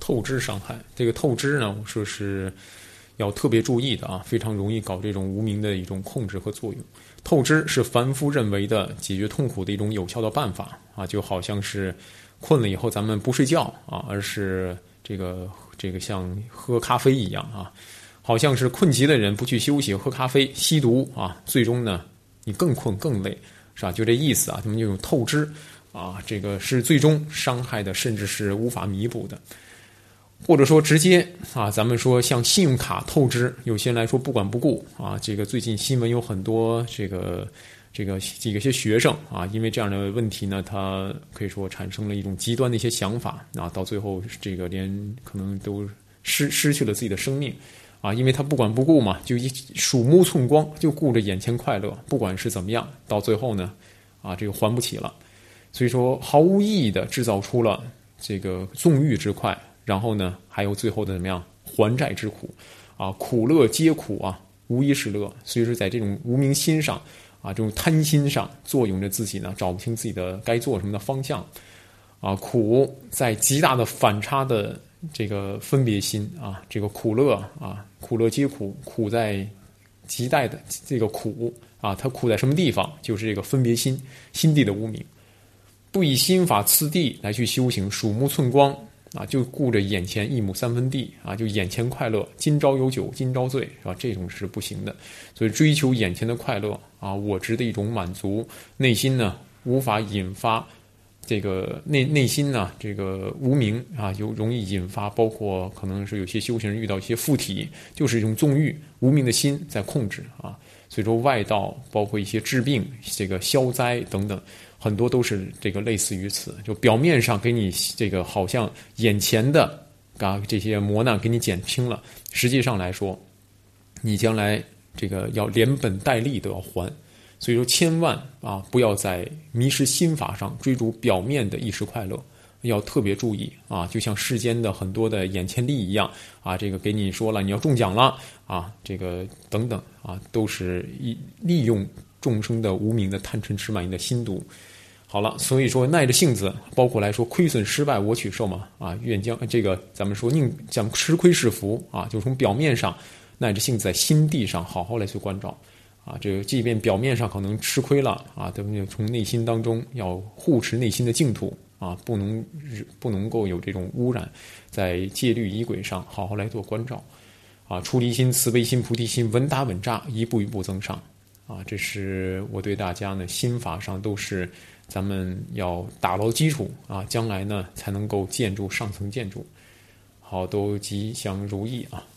透支伤害，这个透支呢，我说是要特别注意的啊，非常容易搞这种无名的一种控制和作用。透支是凡夫认为的解决痛苦的一种有效的办法啊，就好像是困了以后咱们不睡觉啊，而是这个像喝咖啡一样啊，好像是困极的人不去休息喝咖啡吸毒啊，最终呢你更困更累，是吧？就这意思啊，他们这种透支啊，这个是最终伤害的，甚至是无法弥补的。或者说直接啊，咱们说像信用卡透支，有些人来说不管不顾啊。这个最近新闻有很多这些学生啊，因为这样的问题呢，他可以说产生了一种极端的一些想法啊，到最后这个连可能都失去了自己的生命啊，因为他不管不顾嘛，就鼠目寸光，就顾着眼前快乐，不管是怎么样，到最后呢啊，这个还不起了。所以说毫无意义的制造出了这个纵欲之快。然后呢，还有最后的怎么样还债之苦啊，苦乐皆苦啊，无一是乐。所以说，在这种无明心上啊，这种贪心上作用着自己呢，找不清自己的该做什么的方向啊。苦在极大的反差的这个分别心啊，这个苦乐啊，苦乐皆苦，苦在极大的这个苦啊，它苦在什么地方？就是这个分别心地的无明，不以心法次第来去修行，鼠目寸光。啊，就顾着眼前一亩三分地啊，就眼前快乐，今朝有酒今朝醉，是吧？这种是不行的。所以追求眼前的快乐啊，我执的一种满足，内心呢无法引发这个内心呢这个无明啊，就容易引发，包括可能是有些修行人遇到一些附体，就是一种纵欲无明的心在控制啊。所以说外道包括一些治病、这个消灾等等。很多都是这个类似于此，就表面上给你这个好像眼前的啊这些磨难给你减轻了，实际上来说，你将来这个要连本带利都要还。所以说千万啊不要在迷失心法上追逐表面的一时快乐，要特别注意啊，就像世间的很多的眼前利一样啊，这个给你说了你要中奖了啊，这个等等啊，都是利用众生的无明的贪嗔痴慢疑的心毒。好了，所以说耐着性子，包括来说亏损失败我取受嘛啊，愿将这个咱们说宁将吃亏是福啊，就从表面上耐着性子在心地上好好来去关照啊，这个即便表面上可能吃亏了啊，对不对？从内心当中要护持内心的净土啊，不能够有这种污染，在戒律仪轨上好好来做关照啊，出离心、慈悲心、菩提心稳打稳扎，一步一步增上啊，这是我对大家呢心法上都是。咱们要打牢基础啊，将来呢才能够建筑上层建筑。好，都吉祥如意啊。